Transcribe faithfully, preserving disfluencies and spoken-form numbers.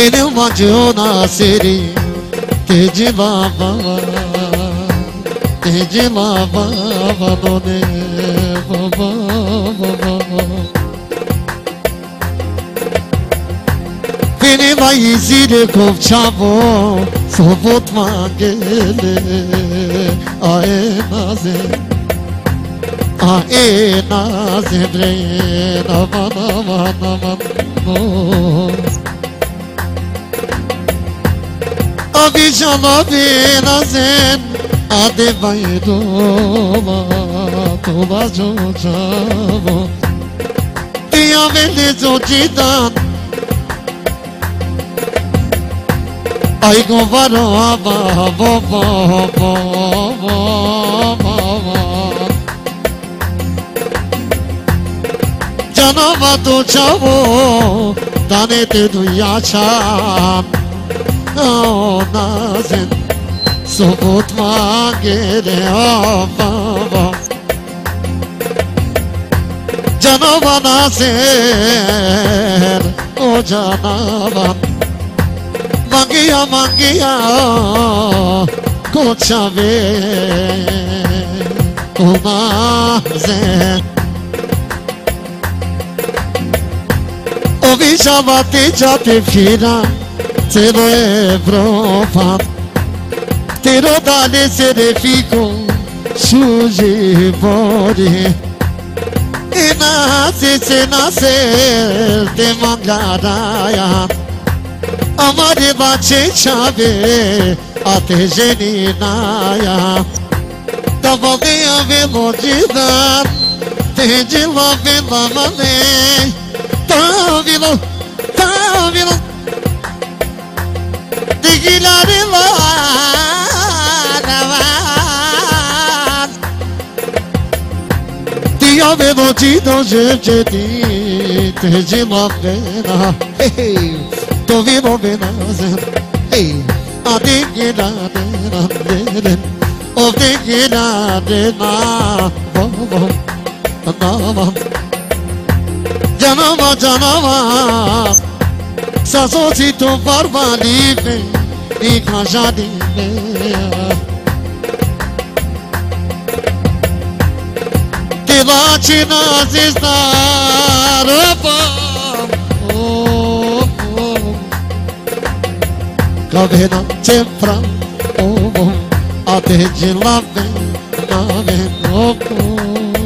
Fene majuna seri teji baba teji baba done baba baba Fene vai zire kopchavo sobot mangele ae naze ae naze bre nama nama nama no Abijama binazen ade baydoma toba jojavo Diya vele jojidan Ay go varo aba bo bo bo bo bo Janava to chavo dane te duya Oh, nazen, sobot mangele baba Canava nazen, o canava Mangiya mangiya, kochave O nazen O vishavati jati fira Tero Evropa Tero dale serefico Suji bori E nase se nase Te mangaraya Amare bache chave Ate geninaya Tava meia velocidade Te de la vela mane Tá vilo, tá vilo Digilari laravan Dia velocidade gente di Te de la vela Hey, to vivo venazen Hey, a digilari laravan O digilari laravan Canava Canava, canava Sasocito barba livre E cajadinha Que bate nas estaropas Oh, oh Cavena sempre Oh, oh Até de lá vem, lá vem Oh, oh